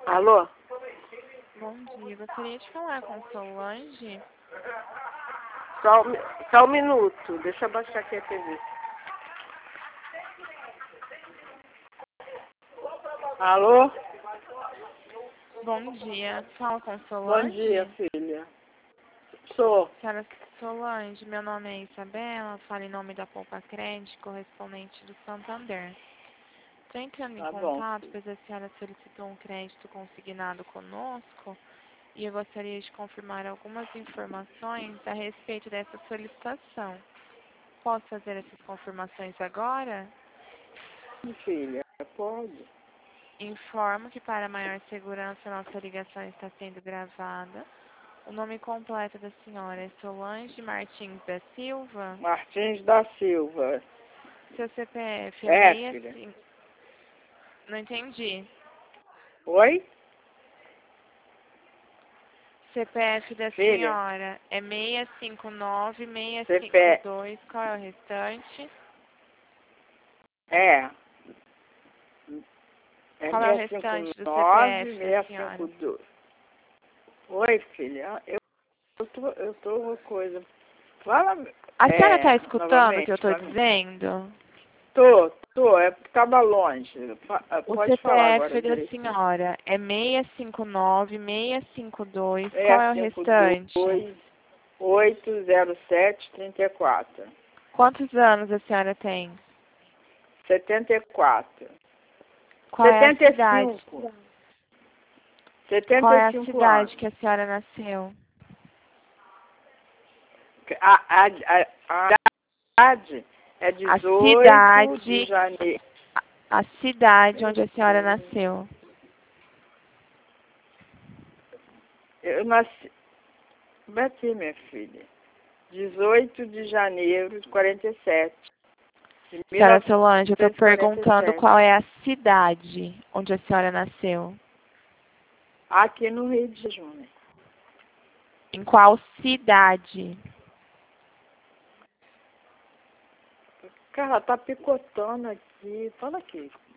Alô? Bom dia, gostaria de falar com Solange. Só um minuto, deixa eu baixar aqui a TV. Alô? Bom dia, fala com Bom Solange. dia, filha. Sou. Senhora Solange, meu nome é Isabela, falo em nome da Poupa Crédito, correspondente do Santander. Estou entrando em Tá bom. contato, pois a senhora solicitou um crédito consignado conosco e eu gostaria de confirmar algumas informações a respeito dessa solicitação. Posso fazer essas confirmações agora? Filha, pode. Informo que para maior segurança nossa ligação está sendo gravada. O nome completo da senhora é Solange Martins da Silva. Martins da Silva. Seu CPF É, é filha. 65... Não entendi. Oi? CPF da Filha. senhora é 659, CPF. 652. Qual é o restante? É. É Qual é o restante do 659, CPF da senhora? 652. Oi, filha. Eu tô uma coisa. Fala. A senhora está escutando o que eu Novamente, estou pra mim. dizendo? Tô. Tava longe. O Pode falar agora CPF da direito. senhora é 659, 652. Qual é o 652 restante? 807 34. Quantos anos a senhora tem? 74. Qual é a cidade? 75. Qual é a 75 cidade anos. que a senhora nasceu? A idade é A 18 de cidade, janeiro. a cidade onde a senhora nasceu. Eu nasci. Bati, minha filha. 18 de janeiro de 47. De Senhora Solange, eu estou 1947. perguntando qual é a cidade onde a senhora nasceu. Aqui no Rio de Janeiro. Em qual cidade? Cara, tá picotando aqui. Fala aqui.